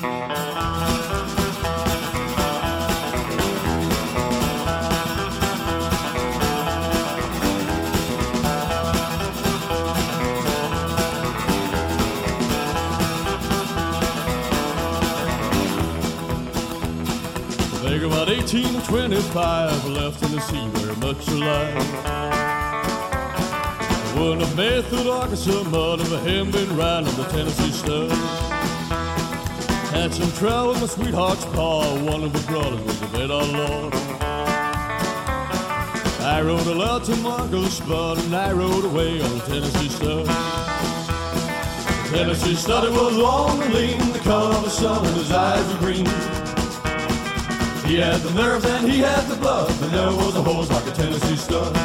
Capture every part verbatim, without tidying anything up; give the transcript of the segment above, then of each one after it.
Think about eighteen and twenty-five left in the sea, very much alive. I wouldn't have made through the Arkansas mud if I hadn't been riding on the Tennessee stud. Had some trouble with my sweetheart's pa, one of her brothers was a vet outlaw. I rode a lot to Marcos Spud, and I rode away on the Tennessee stud. The Tennessee stud, it was long and lean, the color of the sun, and his eyes were green. He had the nerve and he had the blood, and there was a horse like a Tennessee stud.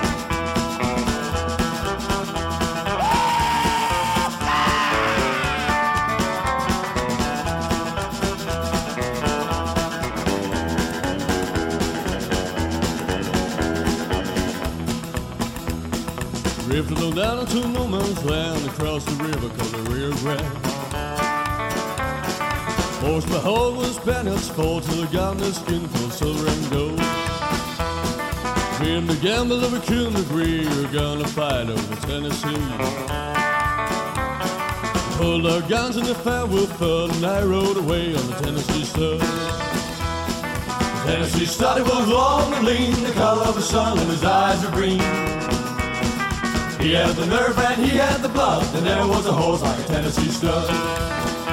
Drifted on down into no man's land, across the river called the Rio Grande. Forced my hold was Bennett's fault till I got my skin full of silver and gold. Me and the gamble of a coon agree we're gonna fight over Tennessee. Pulled our guns in the fair with fun, and I rode away on the Tennessee stud. The Tennessee stud, it was long and lean, the color of the sun, and his eyes were green. He had the nerve and he had the blood, and there was a horse like a Tennessee stud.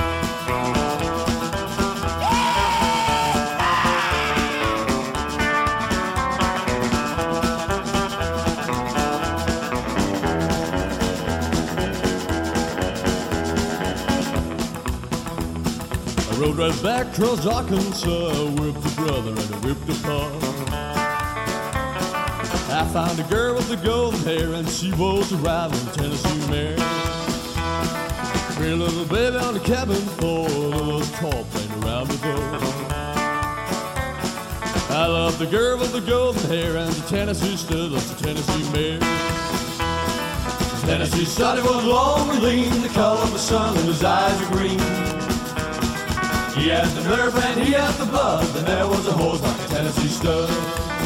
I rode right back across Arkansas, whipped a brother and I whipped a pa. I found a girl with the golden hair, and she was a riding Tennessee mare. Pretty little baby on the cabin floor, there was a car playing around the door. I love the girl with the golden hair, and the Tennessee stud, that's the Tennessee mare. The Tennessee stud, it was long and lean, the color of the sun, and his eyes were green. He had the nerve and he had the blood, and there was a horse like a Tennessee stud.